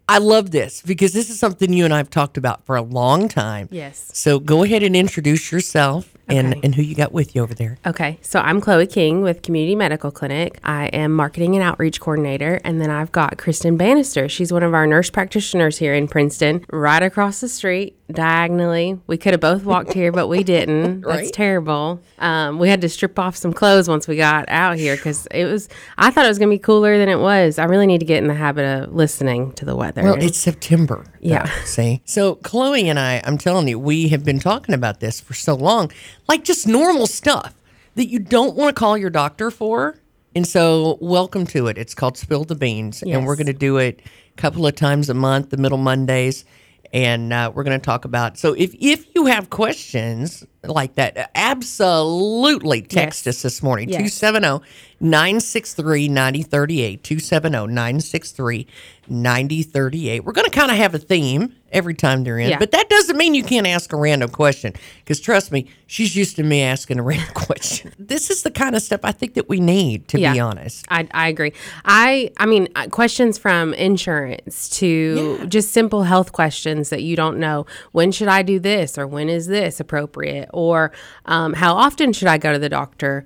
I love this because this is something you and I have talked about for a long time. Yes. So go ahead and introduce yourself and, Okay. and who you got with you over there. Okay, so I'm Chloe King with Community Medical Clinic. I am marketing and outreach coordinator, and then I've got Kristen Bannister. She's one of our nurse practitioners here in Princeton, right across the street, diagonally. We could have both walked here, but we didn't. That's Right. terrible. We had to strip off some clothes once we got out here because I thought it was going to be cooler than it was. I really need to get in the habit of listening to the weather. Well, it's September. Yeah. See? So Chloe and I'm telling you, we have been talking about this for so long, like just normal stuff that you don't want to call your doctor for. And so welcome to it. It's called Spill the Beans. And we're Yes. going to do it a couple of times a month, the middle Mondays. And we're going to talk about. So if you have questions like that, absolutely text Yes. us this morning. Yes. 270-963-9038. 270-963-9038. We're going to kind of have a theme every time they're in. Yeah. But that doesn't mean you can't ask a random question. Because trust me, she's used to me asking a random question. This is the kind of stuff I think that we need, to be honest. I agree. I mean, questions from insurance to just simple health questions that you don't know. When should I do this? Or when is this appropriate? Or how often should I go to the doctor?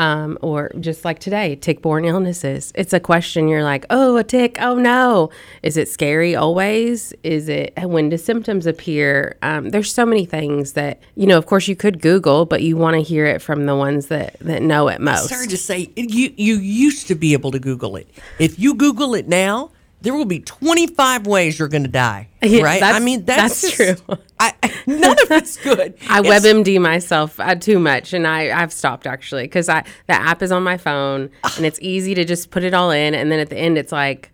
Or just like today, tick-borne illnesses. It's a question you're like, oh, a tick. Oh, no. Is it scary always? Is it, when do symptoms appear? There's so many things that, of course you could Google, but you want to hear it from the ones that know it most. Sorry to say, you used to be able to Google it. If you Google it now, there will be 25 ways you're going to die. Yeah, Right? that's just, true. None of it's good. I It's- WebMD myself too much, and I've stopped actually because the app is on my phone, and it's easy to just put it all in, and then at the end it's like,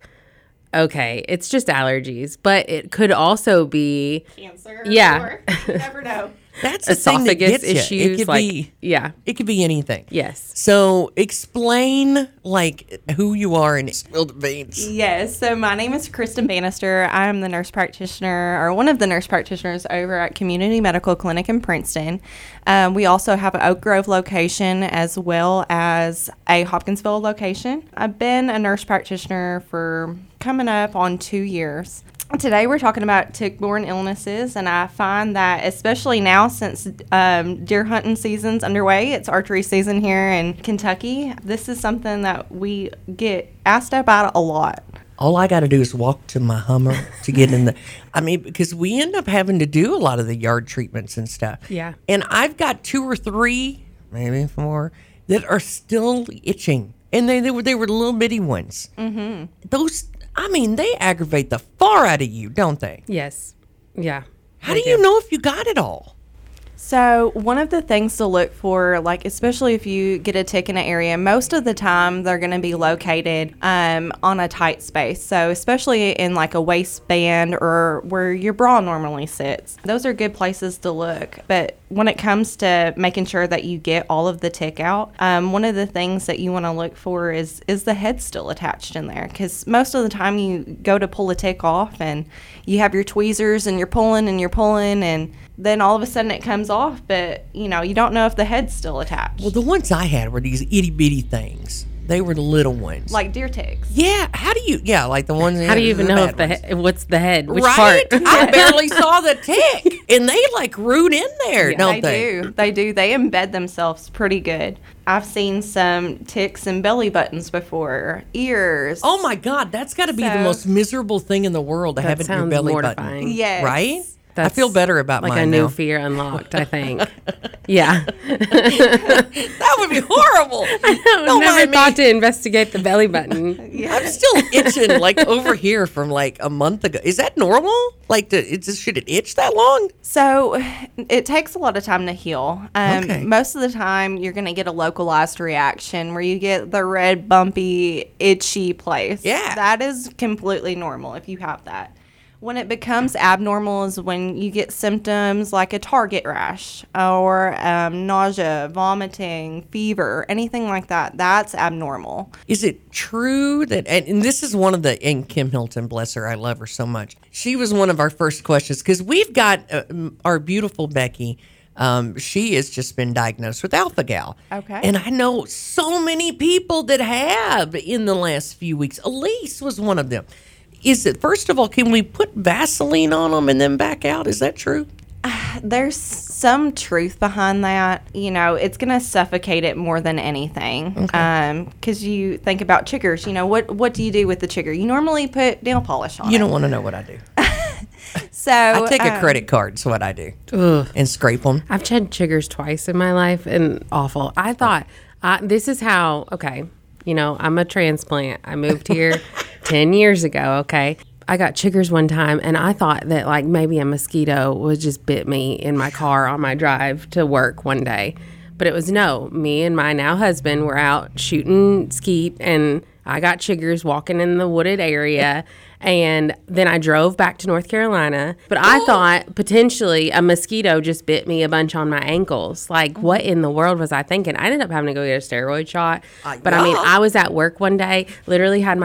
okay, it's just allergies, but it could also be Cancer. Yeah. Or, you never know. That's the thing that esophagus gets you. It issues. could Like, be, yeah, it could be anything. yes. So explain like who you are and spill the beans. Yes. So my name is Kristen Bannister. I'm the nurse practitioner, or one of the nurse practitioners over at Community Medical Clinic in Princeton. We also have an Oak Grove location as well as a Hopkinsville location. I've been a nurse practitioner for coming up on 2 years. Today we're talking about tick-borne illnesses, and I find that especially now since deer hunting season's underway, it's archery season here in Kentucky, this is something that we get asked about a lot. All I got to do is walk to my Hummer to get in because we end up having to do a lot of the yard treatments and stuff. Yeah. And I've got 2 or 3, maybe 4, that are still itching. And they were little bitty ones. Mm-hmm. Those, they aggravate the far out of you, don't they? Yes, yeah. How do you know if you got it all? So one of the things to look for, like especially if you get a tick in an area, most of the time they're going to be located on a tight space. So especially in like a waistband or where your bra normally sits, those are good places to look. But when it comes to making sure that you get all of the tick out, one of the things that you want to look for is the head still attached in there? Because most of the time you go to pull a tick off and you have your tweezers and you're pulling and then all of a sudden it comes off, but you don't know if the head's still attached. Well, the ones I had were these itty bitty things. They were the little ones. Like deer ticks. Yeah. How do you? Yeah, like the ones. How do you even know if what's the head? Which part? I barely saw the tick, and they like root in there, don't they? They do. They embed themselves pretty good. I've seen some ticks in belly buttons before, ears. Oh my God, that's got to be the So- most miserable thing in the world to That have it in your sounds belly mortifying. button. Yes. Right? I That's feel better about like mine a new now. fear unlocked, I think. Yeah. That would be horrible. I Don't never mind me. thought to investigate the belly button. I'm still itching like over here from like a month ago. Is that normal? Like, should it itch that long? So it takes a lot of time to heal. Okay. Most of the time, you're going to get a localized reaction where you get the red, bumpy, itchy place. Yeah. That is completely normal if you have that. When it becomes abnormal is when you get symptoms like a target rash or nausea, vomiting, fever, anything like that. That's abnormal. Is it true that, and this is one of the, and Kim Hilton, bless her, I love her so much. She was one of our first questions because we've got our beautiful Becky. She has just been diagnosed with alpha-gal. Okay. And I know so many people that have in the last few weeks. Elise was one of them. is it, first of all, can we put Vaseline on them and then back out? Is that true? There's some truth behind that. You know, it's going to suffocate it more than anything. Because you think about chiggers. You know, what do you do with the chigger? You normally put nail polish on it. You don't want to know what I do. So I take a credit card, is what I do, and scrape them. I've had chiggers twice in my life, and awful. I thought this is how. Okay, you know, I'm a transplant. I moved here 10 years ago. Okay. I got chiggers one time, and I thought that like maybe a mosquito would just bit me in my car on my drive to work one day. But it was no. Me and my now husband were out shooting skeet, and I got chiggers walking in the wooded area. And then I drove back to North Carolina. But I thought potentially a mosquito just bit me a bunch on my ankles. Like, what in the world was I thinking? I ended up having to go get a steroid shot. But I mean, I was at work one day, literally had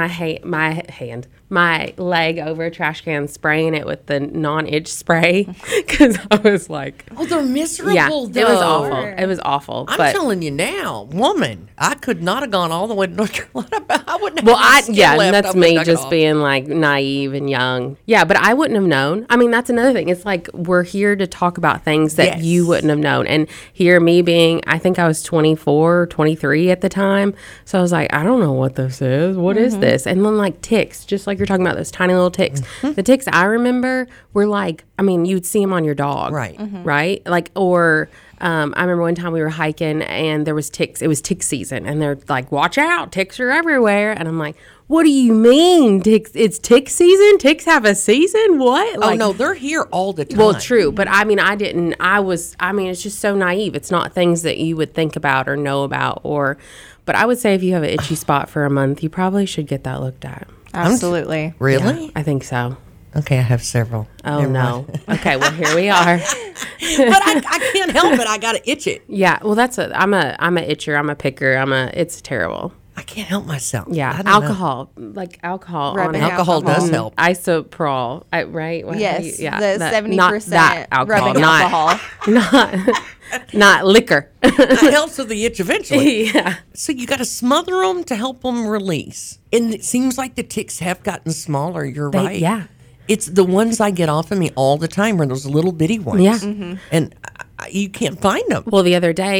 my leg over a trash can, spraying it with the non-itch spray because I was like, oh, they're miserable. Yeah, though. it was awful. It was awful. I'm but telling you now, woman, I could not have gone all the way to North Carolina. But I wouldn't have. well, any skin left. that's I would me knock it just off. being like naive and young. Yeah, but I wouldn't have known. I mean, that's another thing. It's like we're here to talk about things that you Yes. wouldn't have known. And here, me being, I think I was 24, 23 at the time. So I was like, I don't know what this is. What is this? And then like ticks, just like you're talking about those tiny little ticks. The ticks I remember were like, I mean, you'd see them on your dog. Right. Right? Like, or I remember one time we were hiking and there was ticks. It was tick season. And they're like, watch out, ticks are everywhere. And I'm like, what do you mean? Ticks? It's tick season? Ticks have a season? What? Oh no, they're here all the time. Well, true, but I mean, it's just so naive. It's not things that you would think about or know about, but I would say if you have an itchy spot for a month, you probably should get that looked at. Absolutely. Really? I think so. Okay, I have several. Oh, Never no. mind. Okay, well, here we are. But I can't help it. I gotta itch it. Yeah, well, I'm a itcher. I'm a picker. it's terrible. I can't help myself. Yeah, I don't know. alcohol, like alcohol. Rubbing on it. Alcohol does help. Isoprol, right? What- Yes. yeah, the that- 70% not that alcohol, rubbing not, alcohol. not liquor. That helps with the itch eventually. Yeah. So you got to smother them to help them release. And it seems like the ticks have gotten smaller. You're right. Yeah. It's the ones I get off of me all the time are those little bitty ones. Yeah. And you can't find them. Well, the other day,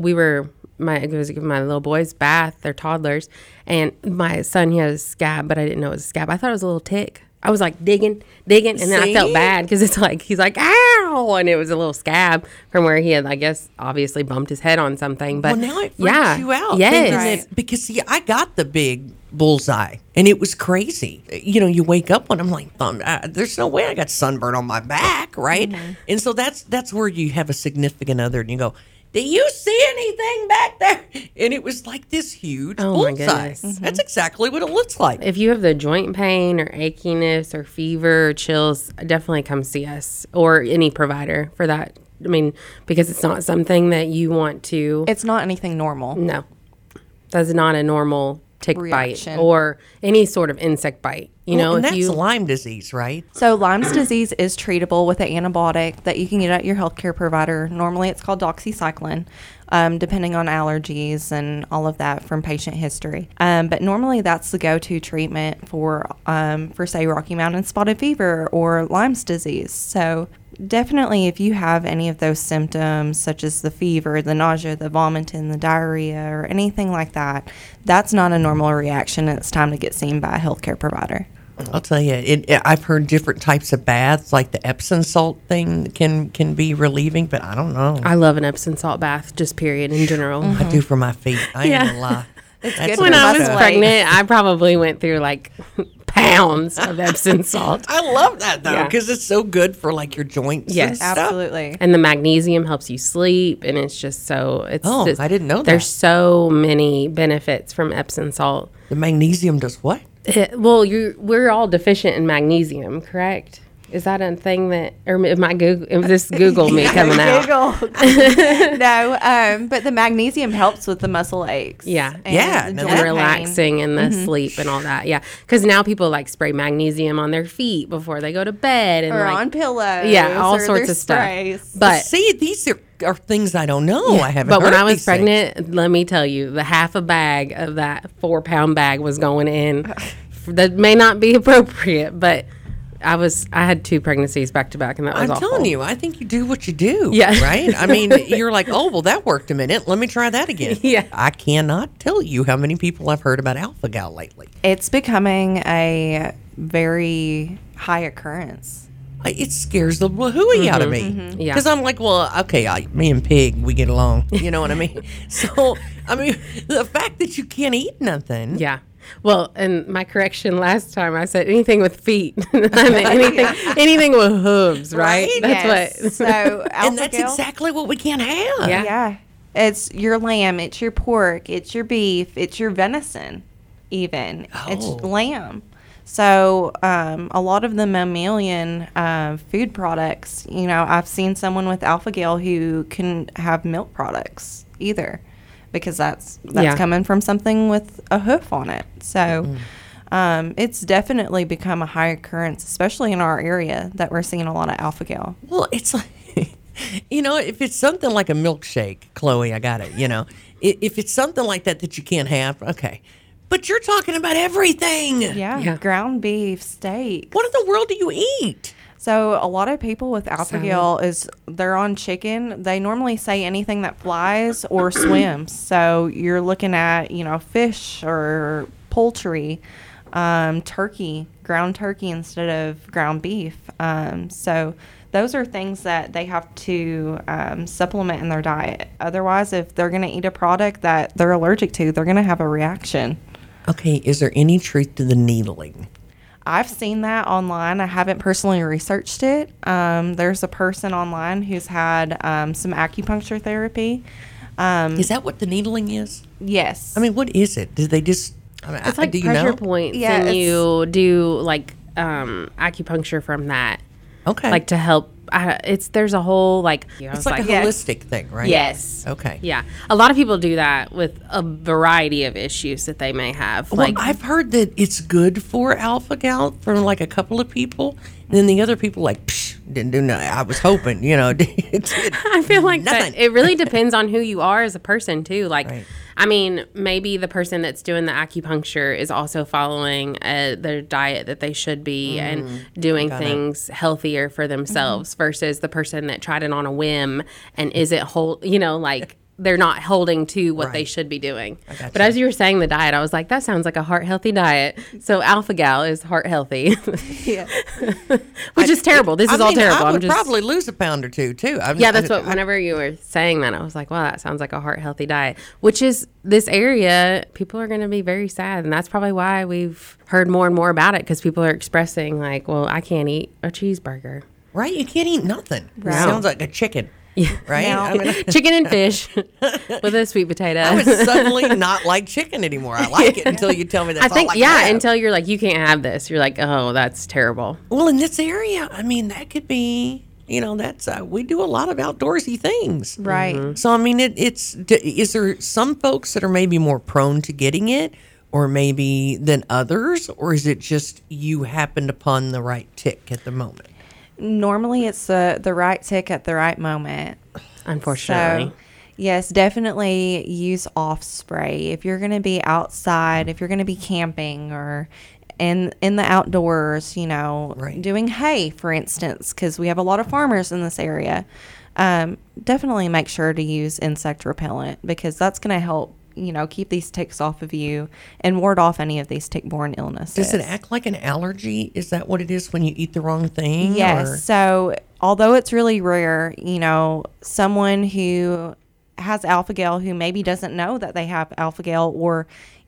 it was my little boy's bath. They're toddlers, and my son, he has a scab, but I didn't know it was a scab. I thought it was a little tick. I was like digging, and then I felt See? bad because it's like he's like ow, and it was a little scab from where he had, I guess, obviously bumped his head on something. But Well, now it freaks you out. Yes. thinking Right. because, see, I got the big bullseye, and it was crazy. You know, you wake up when I'm like, there's no way I got sunburn on my back, right? And so that's where you have a significant other, and you go, do you see anything back there? And it was like this huge Oh, my bullseye. goodness. That's exactly what it looks like. If you have the joint pain or achiness or fever or chills, definitely come see us or any provider for that. I mean, because it's not something that you want to. It's not anything normal. No, that's not a normal tick Reaction. bite or any sort of insect bite. You know, and if that's you Lyme disease, right? So Lyme's disease is treatable with an antibiotic that you can get at your healthcare provider. Normally it's called doxycycline, depending on allergies and all of that from patient history. But normally that's the go-to treatment for say, Rocky Mountain spotted fever or Lyme's disease. So definitely if you have any of those symptoms, such as the fever, the nausea, the vomiting, the diarrhea, or anything like that, that's not a normal reaction, and it's time to get seen by a healthcare provider. I'll tell you, I've heard different types of baths, like the Epsom salt thing can be relieving, but I don't know. I love an Epsom salt bath, just period in general. I do for my feet. I ain't gonna lie. It's That's good When for I was muscle pregnant, I probably went through like pounds of Epsom salt. I love that though, Yeah. because it's so good for like your joints. and Yes. stuff. Absolutely. And the magnesium helps you sleep, and it's just so. Oh, I didn't know that. There's so many benefits from Epsom salt. The magnesium does what? We're all deficient in magnesium, correct? Is that a thing that, or is this Google me coming out? No, but the magnesium helps with the muscle aches. Yeah. and Yeah, the no, joint And that- pain. relaxing and the sleep and all that. Yeah. Because now people like spray magnesium on their feet before they go to bed. And or like, on pillows. yeah, all or sorts their of stuff. sprays. But See, these are things I don't know. I haven't. But when heard I was these things. pregnant, let me tell you, the half a bag of that 4-pound bag was going in that may not be appropriate, but I had 2 pregnancies back to back, and that was I'm awful. telling you, I think you do what you do. Yeah. Right? I mean, you're like, oh, well, that worked a minute. Let me try that again. Yeah. I cannot tell you how many people I've heard about Alpha-Gal lately. It's becoming a very high occurrence. It scares the hooey out of me. Yeah. Because I'm like, well, okay, me and Pig, we get along. You know what I mean? So, I mean, the fact that you can't eat nothing. Yeah. Well, and my correction last time, I said anything with feet. I mean, anything with hooves, right? Right? That's what. So, And that's Alpha-Gal- exactly what we can't have. Yeah. Yeah. It's your lamb, it's your pork, it's your beef, it's your venison, even. It's Oh. lamb. So, a lot of the mammalian food products, I've seen someone with Alpha-Gal who can have milk products either, because that's Yeah. coming from something with a hoof on it. So, it's definitely become a high occurrence, especially in our area, that we're seeing a lot of Alpha-Gal. Well, it's like, if it's something like a milkshake, Chloe, I got it. If it's something like that you can't have, okay. But you're talking about everything. Yeah, ground beef, steak. What in the world do you eat? So a lot of people with Alpha-Gal they're on chicken. They normally say anything that flies or swims. So you're looking at, fish or poultry, turkey, ground turkey instead of ground beef. So those are things that they have to supplement in their diet. Otherwise, if they're going to eat a product that they're allergic to, they're going to have a reaction. Okay, is there any truth to the needling? I've seen that online. I haven't personally researched it. There's a person online who's had some acupuncture therapy. Is that what the needling is? Yes. I mean, what is it? Do they just? It's like do you pressure know? points, Yeah, and it's- you do like acupuncture from that, Okay, like to help. There's a whole like. it's like a yeah. holistic thing, right? Yes. Okay. Yeah, a lot of people do that with a variety of issues that they may have. Well, Like I've heard that it's good for Alpha-Gal from like a couple of people, and then the other people like, psh, didn't do nothing. I was hoping, I feel like nothing. that it really depends on who you are as a person too. Like, Right. I mean, maybe the person that's doing the acupuncture is also following their diet that they should be and doing things healthier for themselves versus the person that tried it on a whim and isn't like they're not holding to what they Right. should be doing. gotcha. But as you were saying the diet, I was like, that sounds like a heart healthy diet. So Alpha-Gal is heart healthy, yeah. which is terrible. This is all terrible. I I'm would just probably lose a pound or two too. yeah, that's what. Whenever you were saying that, I was like, "Wow, that sounds like a heart healthy diet." Which is this area, people are going to be very sad, and that's probably why we've heard more and more about it because people are expressing like, "Well, I can't eat a cheeseburger." Right? You can't eat nothing. Right. Sounds like a chicken. Right? Now- I mean, Chicken and fish with a sweet potato. I would suddenly not like chicken anymore. I like it until you tell me that's I think all I yeah, can have. until you're like, you can't have this. You're like, oh, that's terrible. Well, in this area, I mean, that could be, that's we do a lot of outdoorsy things. Right. So, I mean, is there some folks that are maybe more prone to getting it or maybe than others? Or is it just you happened upon the right tick at the moment? Normally, it's the right tick at the right moment. Unfortunately. So, yes, definitely use off spray. If you're going to be outside, if you're going to be camping or in the outdoors, Right. doing hay, for instance, because we have a lot of farmers in this area, definitely make sure to use insect repellent because that's going to help, keep these ticks off of you and ward off any of these tick-borne illnesses. Does it act like an allergy? Is that what it is when you eat the wrong thing? Yes. or- So, although it's really rare, someone who has Alpha-Gal who maybe doesn't know that they have Alpha-Gal or,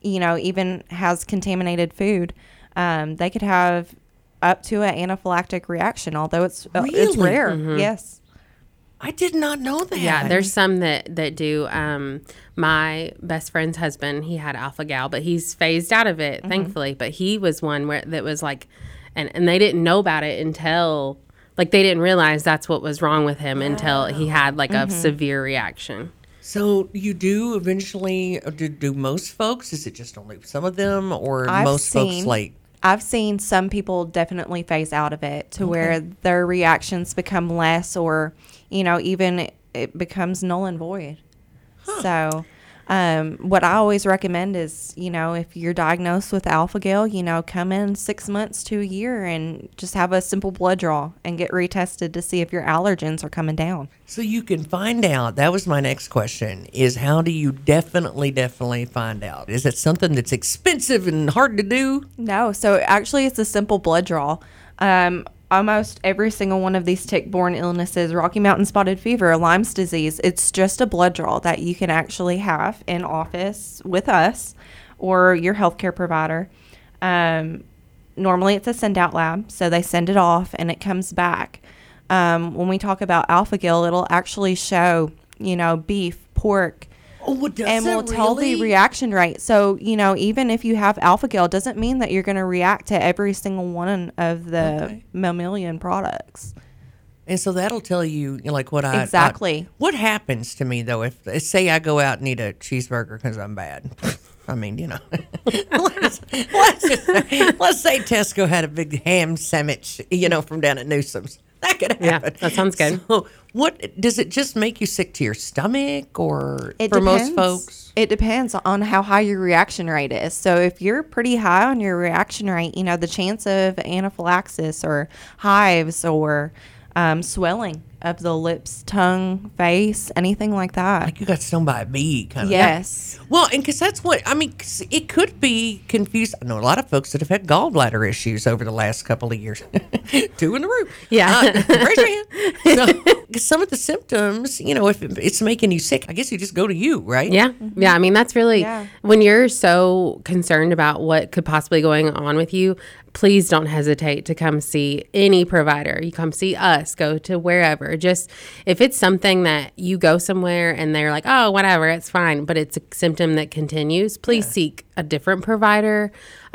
even has contaminated food, they could have up to an anaphylactic reaction, although it's Really? rare. Yes. I did not know that. Yeah, there's some that do. My best friend's husband, he had Alpha-Gal, but he's phased out of it, thankfully. But he was one that was like, and they didn't know about it until, like, they didn't realize that's what was wrong with him until he had like a severe reaction. So you do eventually, or do most folks, is it just only some of them or I've most folks seen- like, I've seen some people definitely phase out of it to where their reactions become less or, even it becomes null and void. So What I always recommend is, if you're diagnosed with alpha-gal, come in 6 months to a year and just have a simple blood draw and get retested to see if your allergens are coming down. So you can find out. That was my next question, is how do you definitely find out? Is it something that's expensive and hard to do? No. So actually it's a simple blood draw. Almost every single one of these tick-borne illnesses, Rocky Mountain spotted fever, Lyme's disease, it's just a blood draw that you can actually have in office with us or your healthcare provider. Normally it's a send-out lab, so they send it off and it comes back. When we talk about alpha-gal, it'll actually show, beef, pork, Oh, does and we'll tell the reaction rate. So, even if you have alpha-gal, doesn't mean that you're going to react to every single one of the mammalian products. And so that'll tell you, like, Exactly. What happens to me, though, if, say, I go out and eat a cheeseburger because I'm bad? I mean, let's say Tesco had a big ham sandwich, from down at Newsom's. That could happen. Yeah, that sounds good. So what does it just make you sick to your stomach, or It for depends. most folks? It depends on how high your reaction rate is. So if you're pretty high on your reaction rate, the chance of anaphylaxis or hives or swelling of the lips, tongue, face, anything like that. Like you got stung by a bee, kind of. Yes. Well, and because that's what, 'cause it could be confused. I know a lot of folks that have had gallbladder issues over the last couple of years. 2 in the room. Yeah. Raise your hand. So, 'cause some of the symptoms, if it's making you sick, I guess you just go to you, right? Yeah. Yeah. I mean, that's really Yeah. when you're so concerned about what could possibly going on with you, please don't hesitate to come see any provider. You come see us, go to wherever. Just if it's something that you go somewhere and they're like, oh, whatever, it's fine, but it's a symptom that continues, please seek a different provider.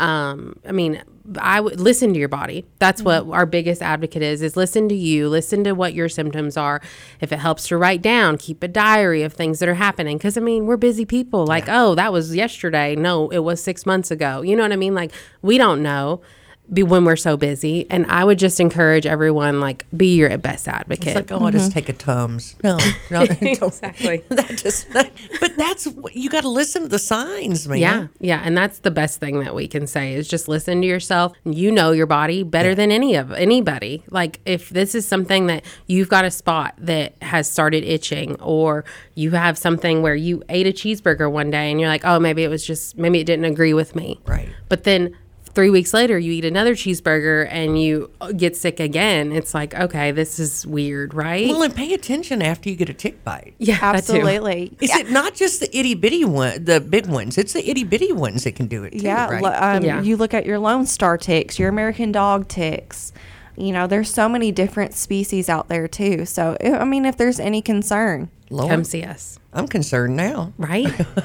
I would listen to your body. That's what our biggest advocate is listen to you, listen to what your symptoms are. If it helps to write down, keep a diary of things that are happening. Cause we're busy people. Like, oh, that was yesterday. No, it was 6 months ago. You know what I mean? Like we don't know when we're so busy. And I would just encourage everyone, like, be your best advocate. It's like, oh, I'll just take a Tums. No, Exactly. But that's, you got to listen to the signs, man. Yeah. Yeah. And that's the best thing that we can say is just listen to yourself. You know your body better than anybody. Like if this is something that you've got a spot that has started itching, or you have something where you ate a cheeseburger one day and you're like, oh, maybe it didn't agree with me. Right. But then 3 weeks later, you eat another cheeseburger and you get sick again. It's like, okay, this is weird, right? Well, and pay attention after you get a tick bite. Yeah, that too. Absolutely. Is it not just the itty bitty one, the big ones? It's the itty bitty ones that can do it too, right? Yeah. You look at your Lone Star ticks, your American dog ticks. There's so many different species out there too. So, if there's any concern, Lord, Come see us. I'm concerned now. Right?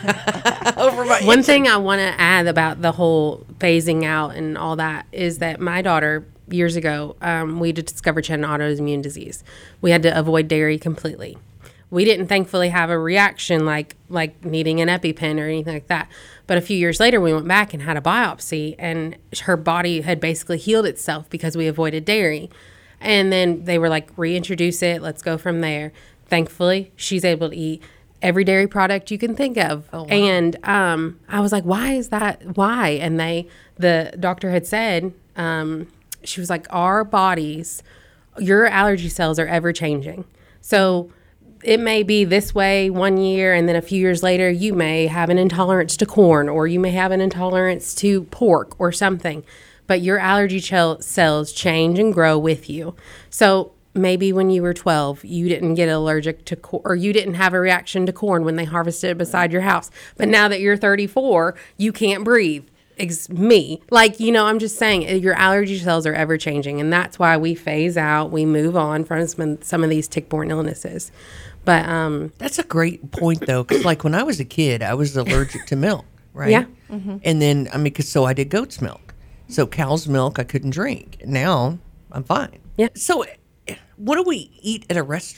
Over my One thing I want to add about the whole phasing out and all that is that my daughter, years ago, we discovered she had an autoimmune disease. We had to avoid dairy completely. We didn't thankfully have a reaction like needing an EpiPen or anything like that. But a few years later, we went back and had a biopsy, and her body had basically healed itself because we avoided dairy. And then they were like, reintroduce it. Let's go from there. Thankfully, she's able to eat every dairy product you can think of. Oh, wow. And I was like, why is that? Why? And the doctor had said, she was like, our bodies, your allergy cells are ever changing. So it may be this way 1 year, and then a few years later, you may have an intolerance to corn, or you may have an intolerance to pork or something. But your allergy cells change and grow with you. So maybe when you were 12, you didn't get allergic to corn, or you didn't have a reaction to corn when they harvested it beside your house. But now that you're 34, you can't breathe. Me. Like, I'm just saying your allergy cells are ever changing. And that's why we phase out, we move on from some of these tick-borne illnesses. But that's a great point, though, because like when I was a kid, I was allergic to milk, right? Yeah. Mm-hmm. And then, so I did goat's milk. So cow's milk I couldn't drink. Now I'm fine. Yeah. So what do we eat at a restaurant?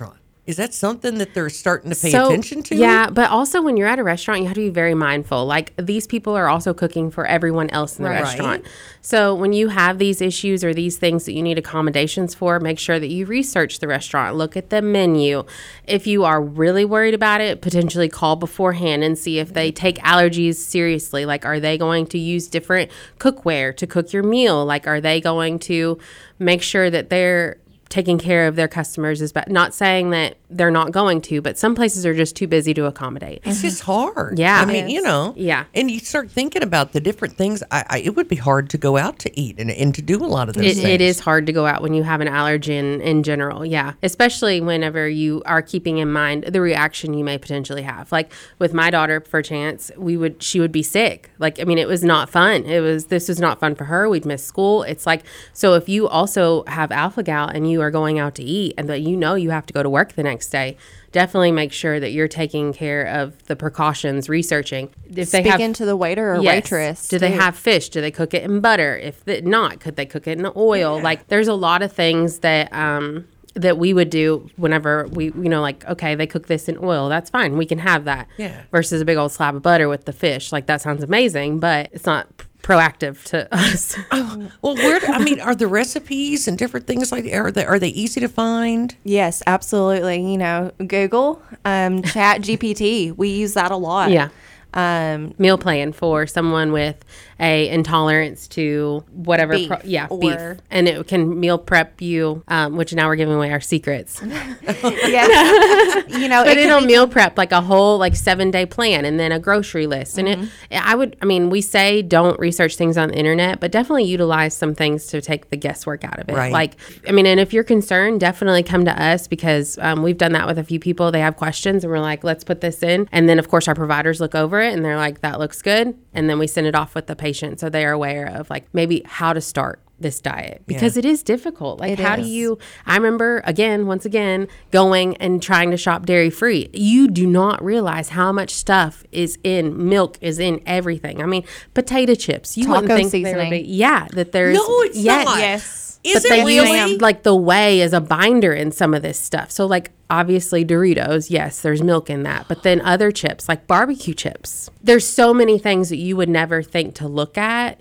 Is that something that they're starting to pay attention to? Yeah, but also when you're at a restaurant, you have to be very mindful. Like, these people are also cooking for everyone else in the restaurant. So when you have these issues or these things that you need accommodations for, make sure that you research the restaurant, look at the menu. If you are really worried about it, potentially call beforehand and see if they take allergies seriously. Like, are they going to use different cookware to cook your meal? Like, are they going to make sure that they're taking care of their customers? Is not saying that they're not going to, but some places are just too busy to accommodate. It's just hard. Yeah. I mean, Yeah. And you start thinking about the different things. It would be hard to go out to eat and to do a lot of those things. It is hard to go out when you have an allergen in general. Yeah. Especially whenever you are keeping in mind the reaction you may potentially have. Like with my daughter, for chance, she would be sick. Like, I mean, it was not fun. This was not fun for her. We'd miss school. It's like, so if you also have alpha-gal and you are going out to eat and that you have to go to work the next day, definitely make sure that you're taking care of the precautions, researching. If they Speaking to the waiter or waitress. Do they have fish? Do they cook it in butter? If not, could they cook it in oil? Yeah. Like, there's a lot of things that that we would do whenever we, like, okay, they cook this in oil. That's fine. We can have that. Yeah. Versus a big old slab of butter with the fish. Like, that sounds amazing, but it's not proactive to us. Well, are the recipes and different things like are they easy to find? Yes, absolutely. Google, Chat GPT. We use that a lot. Yeah. Meal plan for someone with a intolerance to whatever beef, beef, and it can meal prep you, which now we're giving away our secrets. Yes. But it'll meal prep like a whole 7-day plan and then a grocery list. And we say don't research things on the internet, but definitely utilize some things to take the guesswork out of it. Right. And if you're concerned, definitely come to us because we've done that with a few people. They have questions and we're like, let's put this in. And then of course our providers look over it and they're like, that looks good. And then we send it off with the patient so they are aware of maybe how to start this diet because it is difficult. I remember once again, going and trying to shop dairy free. You do not realize how much stuff is in milk, is in everything. I mean, potato chips. You wouldn't think seasoning. there would be. Yeah, that there's. No, it's not. Yes. Is but it they really? use the whey as a binder in some of this stuff. So obviously Doritos, yes, there's milk in that. But then other chips like barbecue chips. There's so many things that you would never think to look at.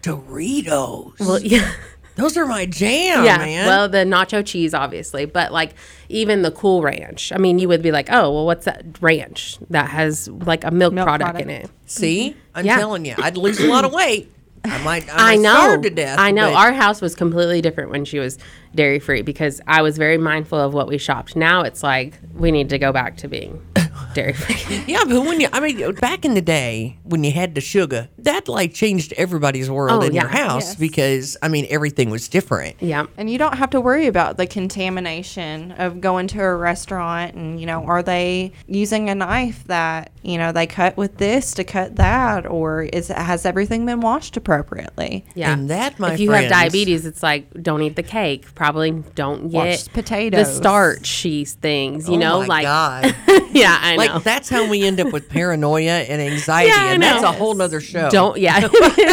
Doritos. Well, yeah. Those are my jam, man. Well, the nacho cheese, obviously, but even the Cool Ranch. I mean, you would be like, oh, well, what's that ranch that has a milk product in it? See, I'm telling you, I'd lose a lot of weight. I might know. starve to death. I know. But Our house was completely different when she was dairy free because I was very mindful of what we shopped. Now it's we need to go back to being dairy free. Yeah, but back in the day when you had the sugar, that changed everybody's world in your house because everything was different. Yeah. And you don't have to worry about the contamination of going to a restaurant and, are they using a knife that, they cut with this to cut that, or has everything been washed appropriately? Yeah. And that, my if you friends, have diabetes, it's don't eat the cake. Probably don't Watch get potatoes. the starchy things, oh my God. Yeah, I know. That's how we end up with paranoia and anxiety, Yeah, I and that's know. a whole nother show. Yeah.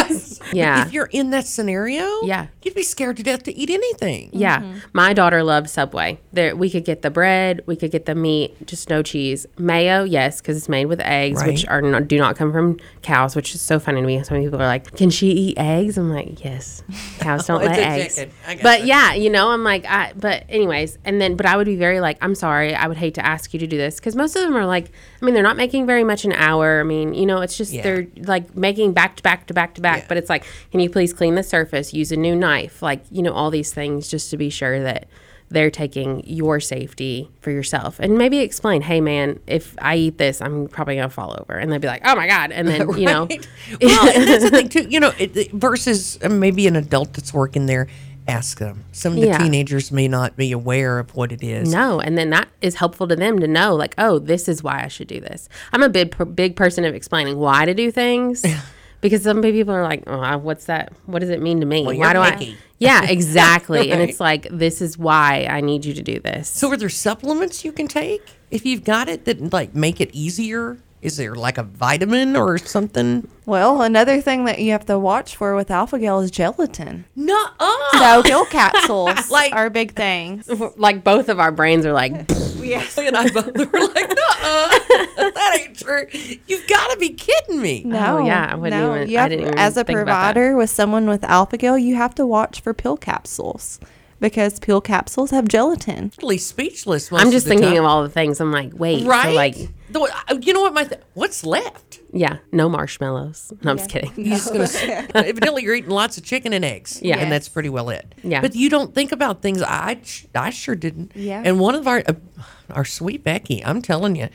Yeah. If you're in that scenario, you'd be scared to death to eat anything. Yeah. My daughter loves Subway. We could get the bread, we could get the meat, just no cheese. Mayo, yes, because it's made with eggs, which do not come from cows, which is so funny to me. So many people are like, can she eat eggs? I'm like, yes. Cows don't lay eggs. But yeah, I'm like, but anyways, but I would be very I'm sorry, I would hate to ask you to do this because most of them are they're not making very much an hour. It's just they're making back to back to back to back. But it's can you please clean the surface, use a new knife, all these things just to be sure that they're taking your safety for yourself. And maybe explain, hey man, if I eat this, I'm probably gonna fall over. And they'd be like, oh my God. And then Well, and that's the thing too, versus maybe an adult that's working there. Ask them. Some of the teenagers may not be aware of what it is. No, and then that is helpful to them to know, oh, this is why I should do this. I'm a big person of explaining why to do things because some people are like, oh, what's that? What does it mean to me? Well, why do picky. I? Yeah, exactly. And it's this is why I need you to do this. So are there supplements you can take if you've got it that make it easier Is there like a vitamin or something? Well, another thing that you have to watch for with Alpha-Gal is gelatin. Nuh-uh. So pill capsules Like- are big things. Like both of our brains are like, Yes. And I both were like, nuh-uh. That ain't true. You've got to be kidding me. No, Oh, yeah, I wouldn't no. even- You I have, didn't even as a think about that. provider with someone with Alpha-Gal, you have to watch for pill capsules because pill capsules have gelatin. Totally speechless. Most I'm just of the thinking time. of all the things. I'm like, wait, Right? so like, You know what? What's left? yeah, no marshmallows. No, I'm just kidding. You're just gonna evidently you're eating lots of chicken and eggs. Yeah. and that's pretty well it. Yeah. but you don't think about things. I sure didn't. Yeah. And one of our sweet Becky, I'm telling you,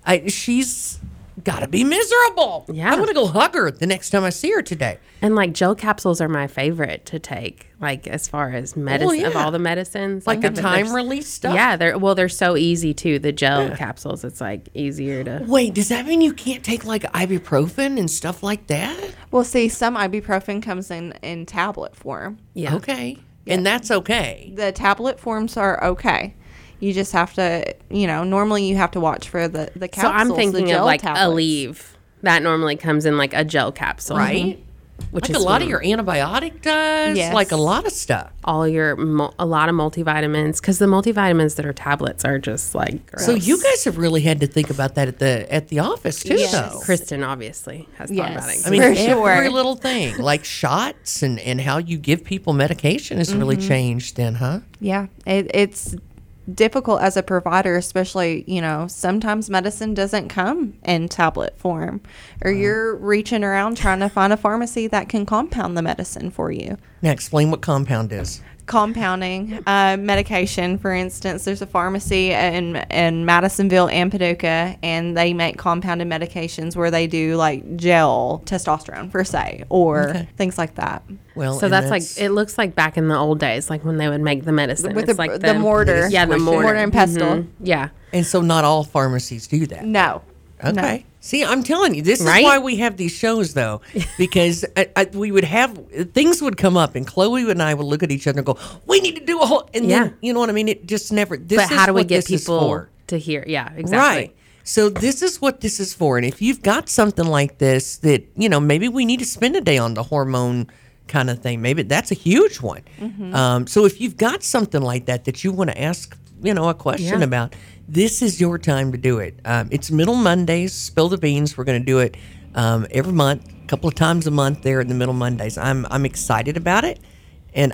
she's got to be miserable. Yeah. I'm gonna go hug her the next time I see her today. And like gel capsules are my favorite to take, like as far as medicine of yeah. all the medicines, Like the I've- time they're- release stuff. Yeah, they're so easy too. The gel capsules, it's like easier to. Wait, does that mean you can't take like ibuprofen and stuff like that? Well, see, some ibuprofen comes in tablet form. Yeah. Okay, and that's okay. The tablet forms are okay. You just have to, normally you have to watch for the capsules. So I'm the thinking gel of like tablets. Aleve. That normally comes in like a gel capsule, Right? Which Like is a lot of fine. your antibiotic does. Yes. Like a lot of stuff. all your a lot of multivitamins, because the multivitamins that are tablets are just like gross. So you guys have really had to think about that at the office too, Yes. though. Kristen obviously has thought about Yes. it. I mean, For every sure. little thing, like shots and how you give people medication has really changed then, huh? Yeah, it's difficult as a provider, especially, sometimes medicine doesn't come in tablet form, or you're reaching around trying to find a pharmacy that can compound the medicine for you. Now explain what compound is. Compounding medication, for instance, there's a pharmacy in Madisonville and Paducah, and they make compounded medications where they do like gel testosterone per se, or Okay. things like that. Well, So and that's like, it looks like back in the old days, like when they would make the medicine. With It's the- like the mortar. Yeah, the Squish it. mortar. Mortar and pestle. Mhm. Yeah. and so not all pharmacies do that. No. Okay. See, I'm telling you, this is Right? why we have these shows, though, because we would have things would come up, and Chloe and I would look at each other and go, "We need to do a whole." And Yeah. then you know what I mean? It just never. This But is how do we what get this is people for. to hear? Yeah, exactly. Right. So this is what this is for. And if you've got something like this that, maybe we need to spend a day on the hormone kind of thing, maybe that's a huge one. So if you've got something like that you want to ask, a question Yeah. about, this is your time to do it. It's Middle Mondays, Spill the Beans. We're going to do it every month, a couple of times a month there in the Middle Mondays. I'm excited about it. And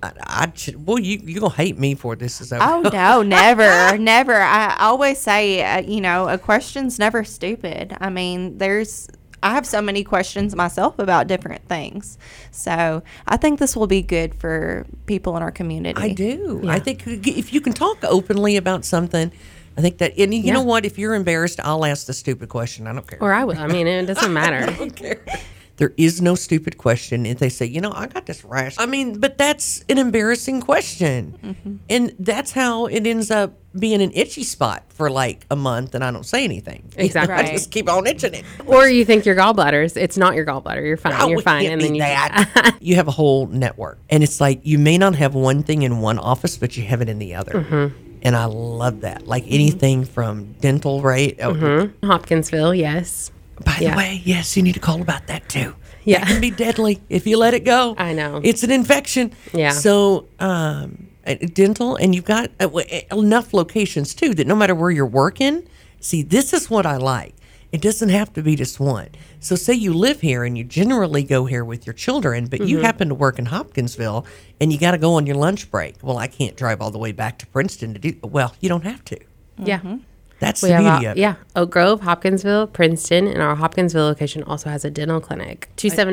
you're going to hate me for this is over. Oh no, never, never. I always say, a question's never stupid. I mean, I have so many questions myself about different things. So I think this will be good for people in our community. I do. I think if you can talk openly about something, I think that, and you know what? If you're embarrassed, I'll ask the stupid question. I don't care. Or I would. I mean, it doesn't matter. I don't care. There is no stupid question. If they say, I got this rash. I mean, but that's an embarrassing question. And that's how it ends up being an itchy spot for like a month and I don't say anything. Exactly. I Right. just keep on itching it. Or you think your gallbladder's, it's not your gallbladder. You're fine. Oh, You're it fine. can't And be then you that. You have a whole network. And it's like you may not have one thing in one office, but you have it in the other. And I love that. Like anything from dental, right? Oh, Hopkinsville, yes. by the Yeah. way, yes, you need to call about that too. Yeah. That can be deadly if you let it go. I know. It's an infection. Yeah. So, dental, and you've got enough locations too that no matter where you're working, see, this is what I like. It doesn't have to be just one. So, say you live here and you generally go here with your children, but you happen to work in Hopkinsville and you got to go on your lunch break. Well, I can't drive all the way back to Princeton to do. Well, you don't have to. Yeah. That's We the have, beauty of it. yeah, Oak Grove, Hopkinsville, Princeton, and our Hopkinsville location also has a dental clinic.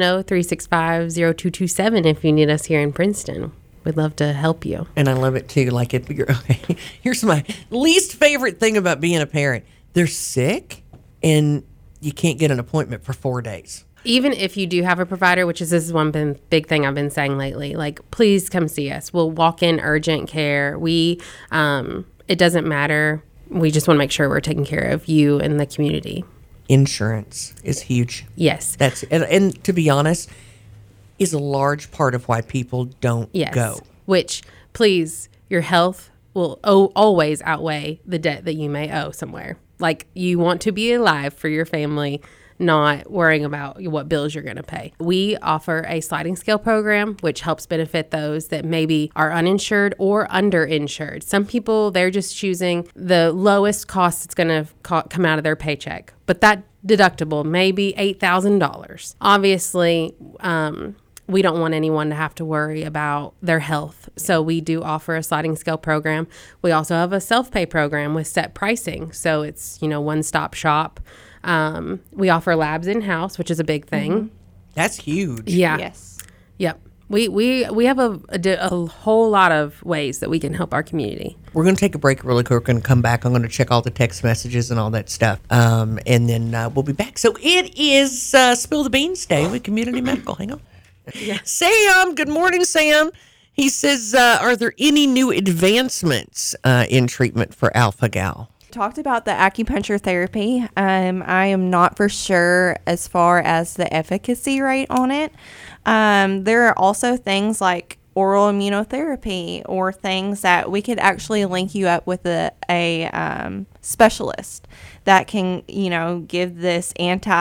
270-365-0227 if you need us here in Princeton. We'd love to help you. And I love it too. Like okay, here's my least favorite thing about being a parent. They're sick and you can't get an appointment for 4 days. Even if you do have a provider, which is this is one big thing I've been saying lately, like please come see us. We'll walk in urgent care. It doesn't matter. We just want to make sure we're taking care of you and the community. Insurance is huge. Yes. That's and to be honest, is a large part of why people don't Yes. go. Which, please, your health will always outweigh the debt that you may owe somewhere. Like, you want to be alive for your family, not worrying about what bills you're going to pay. We offer a sliding scale program, which helps benefit those that maybe are uninsured or underinsured. Some people, they're just choosing the lowest cost that's going to come out of their paycheck. But that deductible may be $8,000. Obviously, we don't want anyone to have to worry about their health. So we do offer a sliding scale program. We also have a self-pay program with set pricing. So it's, one-stop shop. We offer labs in-house, which is a big thing. That's huge. Yeah. Yes. Yep. We have a whole lot of ways that we can help our community. We're going to take a break really quick. We're going to come back. I'm going to check all the text messages and all that stuff. And then we'll be back. So it is Spill the Beans Day with Community Medical. Hang on. Yeah. Sam, good morning, Sam. He says, are there any new advancements in treatment for alpha-gal? Talked about the acupuncture therapy. I am not for sure as far as the efficacy rate on it. There are also things like oral immunotherapy or things that we could actually link you up with a specialist that can, give this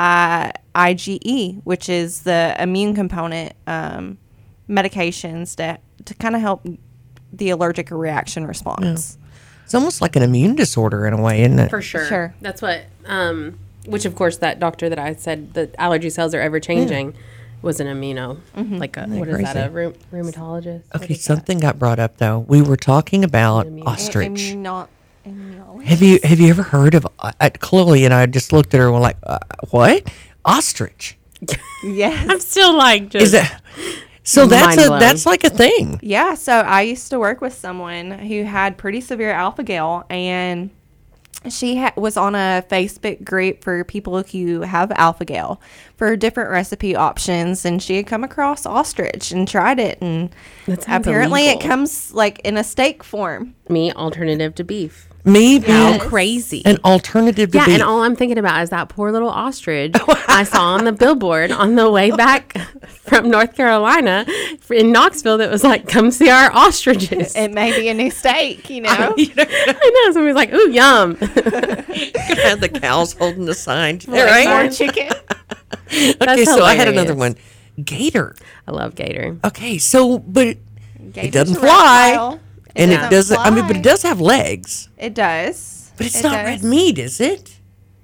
anti-IgE, which is the immune component medications to kind of help the allergic reaction response. Yeah. It's almost like an immune disorder in a way, isn't it? For sure. Sure. That's what, which of course that doctor that I said the allergy cells are ever changing was an immuno, like what is that, a rheumatologist? Okay, something got brought up though. We were talking about ostrich. Have you ever heard of Chloe and I just looked at her and were like, what? Ostrich? Yes. I'm still like, just. Is that... So that's like a thing. Yeah. So I used to work with someone who had pretty severe alpha-gal, and she was on a Facebook group for people who have alpha-gal for different recipe options, and she had come across ostrich and tried it, and apparently illegal. It comes like in a steak form. Meat alternative to beef. Me How crazy. An alternative to beef. Yeah, and all I'm thinking about is that poor little ostrich I saw on the billboard on the way back from North Carolina in Knoxville that was like, come see our ostriches. It may be a new steak, I know. Somebody's like, ooh, yum. Could have the cows holding the sign. Right? More chicken. Okay, so I had another one. Gator. I love gator. Okay, so, but it doesn't fly. fly. And it doesn't, but it does have legs. It does. But it's not red meat, is it?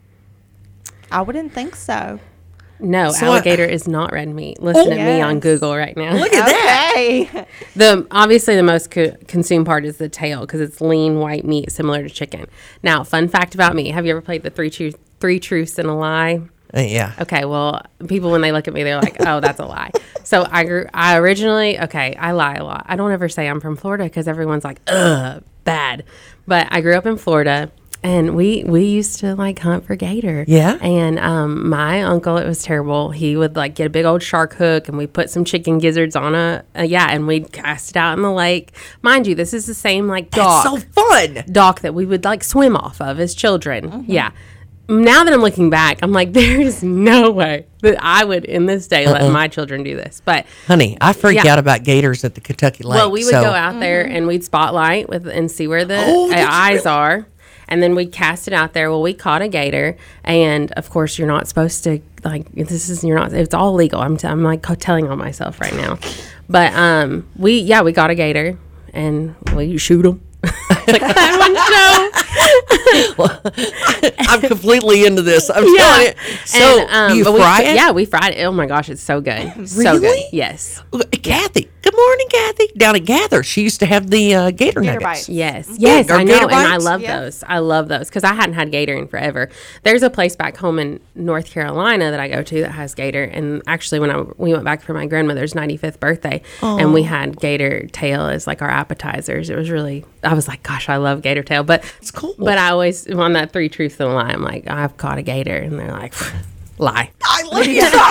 I wouldn't think so. No, so alligator is not red meat. Listen to me on Google right now. Look at that. Obviously the most consumed part is the tail because it's lean white meat similar to chicken. Now, fun fact about me. Have you ever played the Three Truths and a Lie? Yeah. Okay, well, people, when they look at me, they're like, oh, that's a lie. So I originally, I lie a lot. I don't ever say I'm from Florida because everyone's like, ugh, bad. But I grew up in Florida, and we used to, hunt for gator. Yeah? And my uncle, it was terrible. He would, get a big old shark hook, and we put some chicken gizzards on and we'd cast it out in the lake. Mind you, this is the same, dock. That's so fun. Dock that we would, swim off of as children. Mm-hmm. Yeah. Now that I'm looking back, I'm like, there is no way that I would, in this day, let my children do this. But honey, I freak out about gators at the Kentucky Lake. Well, we would go out there and we'd spotlight and see where the eyes are, and then we'd cast it out there. Well, we caught a gator, and of course, you're not supposed to it's all legal. I'm telling on myself right now, but we got a gator, and you shoot them. Like that one show. Well, I'm completely into this. I'm telling you. So, do you fry it? Yeah, we fried it. Oh my gosh, it's so good. Really? So good. Yes. Kathy. Good morning, Kathy. Down at Gather, she used to have the gator nuggets. Bites. Yes. Yeah, I know, gator and I bites? love those. I love those because I hadn't had gator in forever. There's a place back home in North Carolina that I go to that has gator, and actually, when we went back for my grandmother's 95th birthday, and we had gator tail as our appetizers. It was really. I was like, gosh, I love gator tail, but it's cool. But I always on that Three Truths and a Lie. I'm like, I've caught a gator, and they're like, lie. I love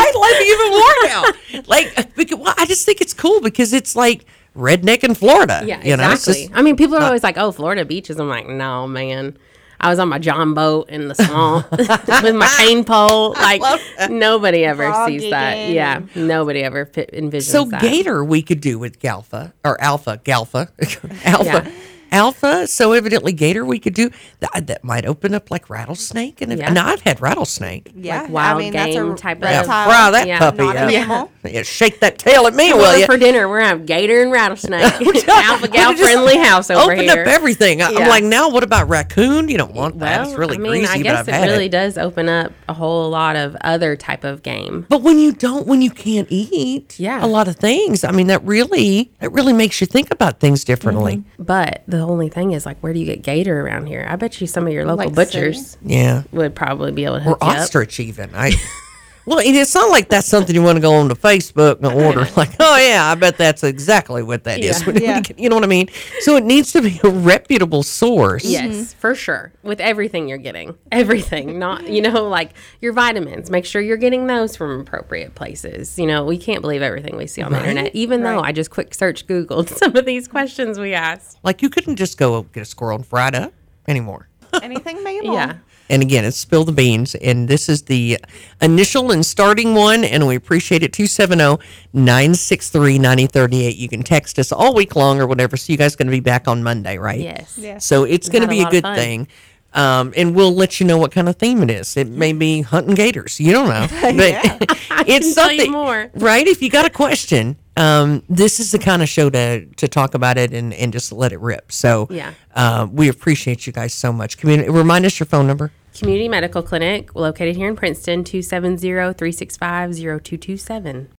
it even more now. I just think it's cool because it's redneck in Florida. Yeah, exactly. Just, I mean, people are always like, oh, Florida beaches. I'm like, no, man. I was on my John boat in the swamp with my cane pole. Nobody ever sees that. Yeah, nobody ever envisions that. So gator we could do with Galfa. alpha. So evidently gator we could do. That might open up like rattlesnake. And Yeah. I've had rattlesnake. Yeah, Like wild that's game a type of- Yeah, reptile, fry that yeah, puppy not up. an animal. Yeah, shake that tail at me, will Well, you? for dinner, we're gonna have gator and rattlesnake. Alpha gal Just friendly house over opened here. up everything. I'm Yeah. like, now what about raccoon? You don't want that. It's really I mean, greasy, I but guess I've it had really it. does open up a whole lot of other type of game. But when you can't eat Yeah. a lot of things, I mean, that really makes you think about things differently. Mm-hmm. But the only thing is, like, where do you get gator around here? I bet you some of your local Like butchers Yeah. would probably be able to Or hook you up. ostrich even. Well, and it's not like that's something you want to go on to Facebook and order. Like, oh yeah, I bet that's exactly what that is. Yeah. You know what I mean? So it needs to be a reputable source. Yes, for sure. With everything you're getting. Everything. Not, like your vitamins. Make sure you're getting those from appropriate places. We can't believe everything we see on the internet, even though I just quick search Googled some of these questions we asked. Like you couldn't just go get a squirrel and fry it up anymore. Anything mammal. Yeah. And again, it's Spill the Beans. And this is the initial and starting one. And we appreciate it. 270-963-9038. You can text us all week long or whatever. So you guys going to be back on Monday, right? Yes. Yeah. So it's going to had a be a lot of good fun. thing. And we'll let you know what kind of theme it is. It may be hunting gators. You don't know. But it's can tell you something, more. right? If you got a question, this is the kind of show to talk about it and just let it rip. So Yeah. we appreciate you guys so much. Remind us your phone number. Community Medical Clinic, located here in Princeton, 270-365-0227.